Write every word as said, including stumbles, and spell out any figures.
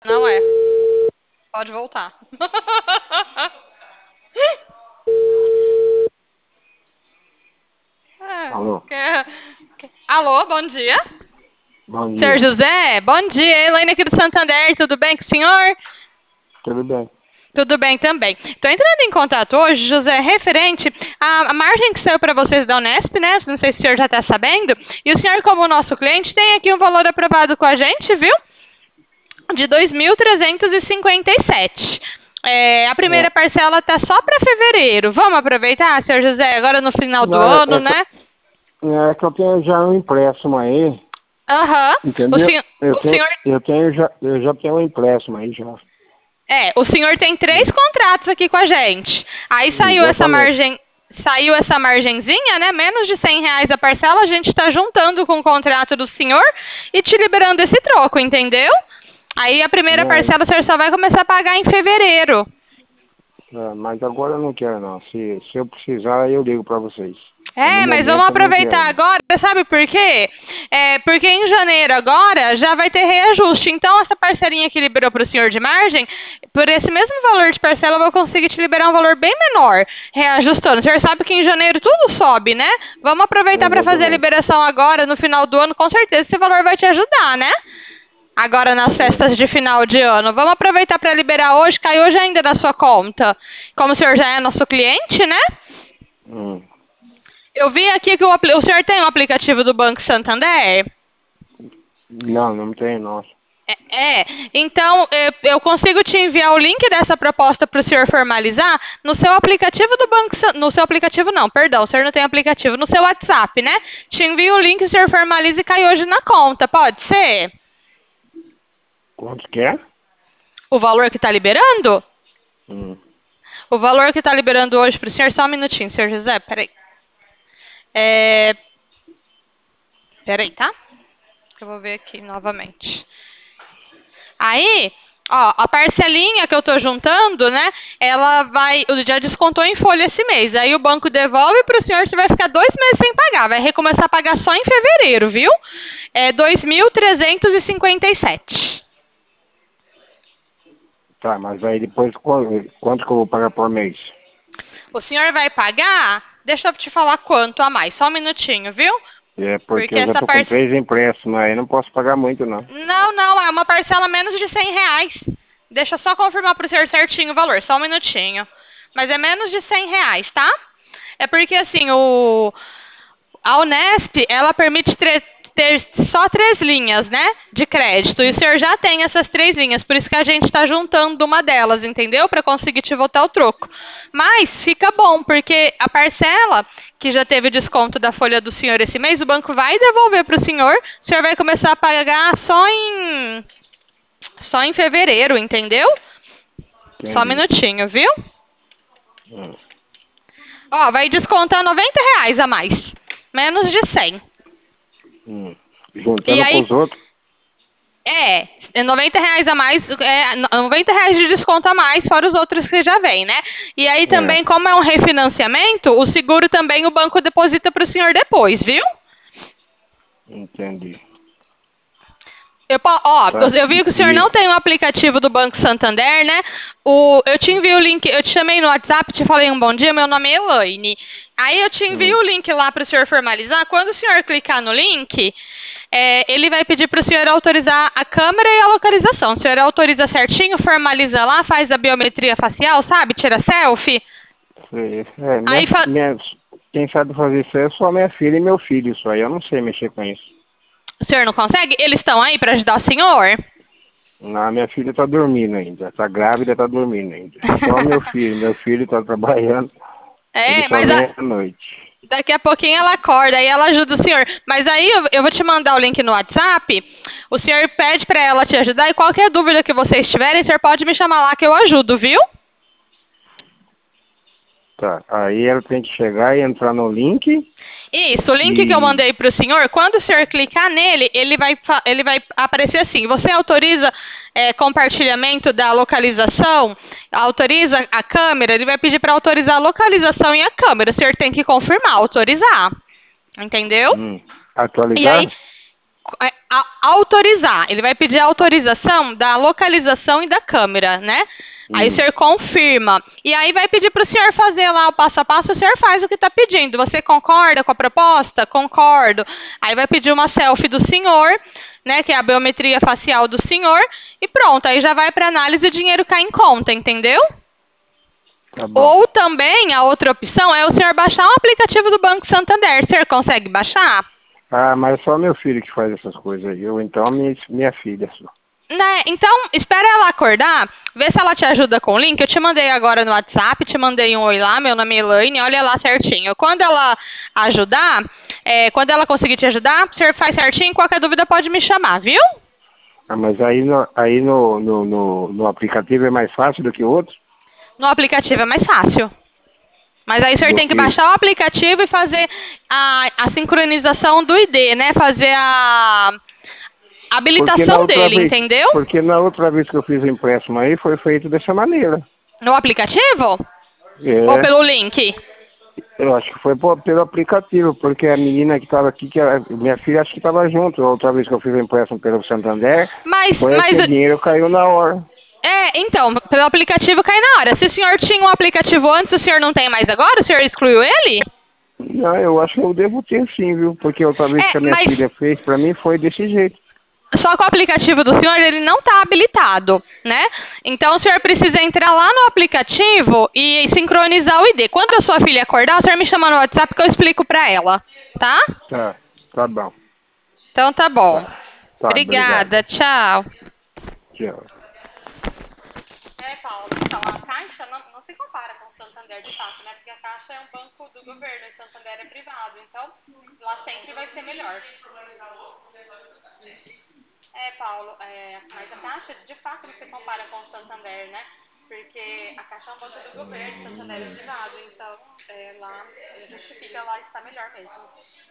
Não é. Pode voltar. É, Alô? que- que- Alô, bom dia. Bom Senhor dia. José, bom dia. Elaine aqui do Santander, tudo bem com o senhor? Tudo bem? Tudo bem também. Estou entrando em contato hoje, José, referente à, à margem que saiu para vocês da Unesp, né? Não sei se o senhor já está sabendo. E o senhor, como nosso cliente, tem aqui um valor aprovado com a gente, viu? De dois mil trezentos e cinquenta e sete. É, a primeira É, parcela está só para fevereiro. Vamos aproveitar, senhor José, agora no final do não, é, ano, é que, né? é que eu tenho já um empréstimo aí, Aham. O entendeu? senhor, Eu o tenho, senhor, eu tenho já, eu já tenho um empréstimo aí já. é, o senhor tem três Hum, contratos aqui com a gente. Aí saiu essa Exatamente. margem, saiu essa margenzinha, né? Menos de cem reais a parcela, a gente está juntando com o contrato do senhor e te liberando esse troco, entendeu? Aí a primeira Mas, parcela o senhor só vai começar a pagar em fevereiro. é, mas agora eu não quero não. Se, se eu precisar, eu ligo para vocês. Mas no É, mas vamos momento eu não quero aproveitar não. agora, sabe por quê? É, porque em janeiro agora já vai ter reajuste. Então, essa parcelinha que liberou para o senhor de margem, por esse mesmo valor de parcela, eu vou conseguir te liberar um valor bem menor, reajustando. O senhor sabe que em janeiro tudo sobe, né? Vamos aproveitar para fazer a Exatamente. liberação agora, no final do ano, com certeza esse valor vai te ajudar, né? Agora nas É, festas de final de ano. Vamos aproveitar para liberar hoje, cai hoje ainda na sua conta. Como o senhor já é nosso cliente, né? hum, Eu vi aqui que o, apli- o senhor tem um aplicativo do Banco Santander? não, não tem não. É, é. Então eu, eu consigo te enviar o link dessa proposta para o senhor formalizar no seu aplicativo do Banco San- no seu aplicativo não, perdão, o senhor não tem aplicativo, no seu WhatsApp, né? Te envio o link, o senhor formaliza e cai hoje na conta, pode ser? Quanto que é? O valor que está liberando? Hum, O valor que está liberando hoje para o senhor, só um minutinho, senhor José, peraí. É, peraí, tá? Que eu vou ver aqui novamente. Aí, ó, a parcelinha que eu tô juntando, né? Ela vai. Já descontou em folha esse mês. Aí o banco devolve para o senhor, você vai ficar dois meses sem pagar. Vai recomeçar a pagar só em fevereiro, viu? É dois mil trezentos e cinquenta e sete. tá, mas aí depois quanto, quanto que eu vou pagar por mês? O senhor vai pagar? Deixa eu te falar quanto a mais. Só um minutinho, viu? É porque Porque eu já essa tô com parcela. três empréstimos aí, não posso pagar muito não. Não, não, é uma parcela menos de cem reais. Deixa eu só confirmar para o senhor certinho o valor, só um minutinho. Mas é menos de cem reais, tá? É porque assim, o, a Unesp, ela permite tre- ter só três linhas, né, de crédito. E o senhor já tem essas três linhas, por isso que a gente está juntando uma delas, entendeu? Para conseguir te voltar o troco. Mas fica bom, porque a parcela que já teve desconto da folha do senhor esse mês, o banco vai devolver para o senhor. O senhor vai começar a pagar só em só em fevereiro, entendeu? Só um Entendi. minutinho, viu? Hum, Ó, vai descontar noventa reais a mais. Menos de cem. hum. E Juntando com aí, os outros? é, é noventa reais a mais, é, noventa reais de desconto a mais, fora os outros que já vem, né? E aí É, também, como é um refinanciamento, o seguro também o banco deposita para o senhor depois, viu? entendi. Eu, po- ó, Tá. eu vi que o senhor E, não tem o aplicativo do Banco Santander, né? O, eu te envio o link, eu te chamei no WhatsApp, te falei um bom dia, meu nome é Elaine. Aí eu te envio hum, o link lá para o senhor formalizar. Quando o senhor clicar no link, é, ele vai pedir para o senhor autorizar a câmera e a localização. O senhor autoriza certinho, formaliza lá, faz a biometria facial, sabe? Tira selfie. sei. É, minha, Aí fa- minha, quem sabe fazer isso aí é só minha filha e meu filho, isso aí. Eu não sei mexer com isso. o senhor não consegue? Eles estão aí para ajudar o senhor? Não, minha filha tá dormindo ainda. Tá grávida, tá dormindo ainda. Só meu filho. Meu filho tá trabalhando. Ele É, só mas vem a, à noite. daqui a pouquinho ela acorda, aí ela ajuda o senhor. Mas aí eu, eu vou te mandar o link no WhatsApp. O senhor pede pra ela te ajudar e qualquer dúvida que vocês tiverem, o senhor pode me chamar lá que eu ajudo, viu? Tá. Aí ela tem que chegar e entrar no link Isso, o link que eu e... mandei pro senhor, quando o senhor clicar nele, ele vai, fa- ele vai aparecer assim: você autoriza é, compartilhamento da localização, autoriza a câmera, ele vai pedir para autorizar a localização e a câmera. O senhor tem que confirmar, autorizar. Entendeu? Hum, E aí, atualizar? é, a- autorizar. Ele vai pedir a autorização da localização e da câmera, né? Aí o Hum. senhor confirma. E aí vai pedir para o senhor fazer lá o passo a passo, o senhor faz o que está pedindo. Você concorda com a proposta? Concordo. Aí vai pedir uma selfie do senhor, né? Que é a biometria facial do senhor. E pronto, aí já vai para análise e o dinheiro cai em conta, entendeu? Tá bom. Ou também, a outra opção é o senhor baixar um aplicativo do Banco Santander. O senhor consegue baixar? Ah, mas é só meu filho que faz essas coisas aí. Eu, então, minha, minha filha só. Né? Então, espera ela acordar, vê se ela te ajuda com o link. Eu te mandei agora no WhatsApp, te mandei um oi lá, meu nome é Elaine, olha lá certinho. Quando ela ajudar, é, quando ela conseguir te ajudar, o senhor faz certinho, qualquer dúvida pode me chamar, viu? Ah, mas aí no, aí no, no, no, no aplicativo é mais fácil do que o outro? No aplicativo é mais fácil. Mas aí o senhor Do tem que que... baixar o aplicativo e fazer a, a sincronização do I D, né? Fazer a Porque na habilitação outra dele, vez, entendeu? porque na outra vez que eu fiz o empréstimo aí foi feito dessa maneira. No aplicativo? Ou É, pelo link? eu acho que foi po- pelo aplicativo, porque a menina que estava aqui, que era, minha filha acho que estava junto. A outra vez que eu fiz o empréstimo pelo Santander, Mas, foi que mas o dinheiro caiu na hora. É, então, pelo aplicativo cai na hora. Se o senhor tinha um aplicativo antes, o senhor não tem mais agora? O senhor excluiu ele? Não, eu acho que eu devo ter sim, viu? Porque a outra vez É, que a minha mas filha fez pra mim foi desse jeito. só que o aplicativo do senhor, ele não está habilitado, né? Então, o senhor precisa entrar lá no aplicativo e sincronizar o I D. Quando a sua filha acordar, o senhor me chama no WhatsApp que eu explico pra ela, tá? Tá, tá bom. Então, tá bom. Tá, tá, Obrigada, obrigado. tchau. Tchau. É, Paulo, então a Caixa não, não se compara com o Santander de fato, né? Porque a Caixa é um banco do governo e o Santander é privado, então lá sempre vai ser melhor. É, Paulo, é, mas a Caixa de fato não se compara com o Santander, né? Porque a Caixa é um banco do governo, o Santander é privado, então é, lá justifica lá estar melhor mesmo.